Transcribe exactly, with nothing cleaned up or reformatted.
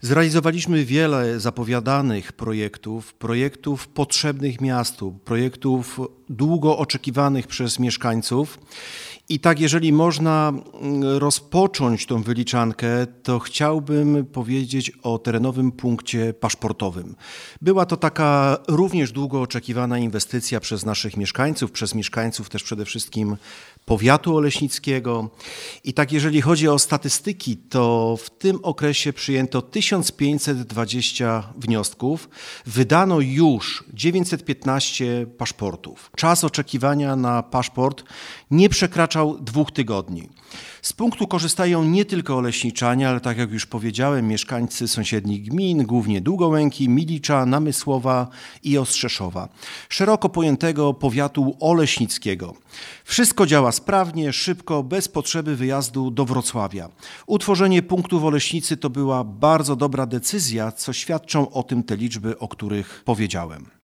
Zrealizowaliśmy wiele zapowiadanych projektów, projektów potrzebnych miastu, projektów długo oczekiwanych przez mieszkańców. I tak, jeżeli można rozpocząć tą wyliczankę, to chciałbym powiedzieć o terenowym punkcie paszportowym. Była to taka również długo oczekiwana inwestycja przez naszych mieszkańców, przez mieszkańców też przede wszystkim powiatu oleśnickiego. I tak, jeżeli chodzi o statystyki, to w tym okresie przyjęto tysiąc pięćset dwadzieścia wniosków, wydano już dziewięćset piętnaście paszportów. Czas oczekiwania na paszport nie przekraczał dwóch tygodni. Z punktu korzystają nie tylko oleśniczanie, ale tak jak już powiedziałem, mieszkańcy sąsiednich gmin, głównie Długołęki, Milicza, Namysłowa i Ostrzeszowa, szeroko pojętego powiatu oleśnickiego. Wszystko działa sprawnie, szybko, bez potrzeby wyjazdu do Wrocławia. Utworzenie punktu w Oleśnicy to była bardzo dobra decyzja, co świadczą o tym te liczby, o których powiedziałem.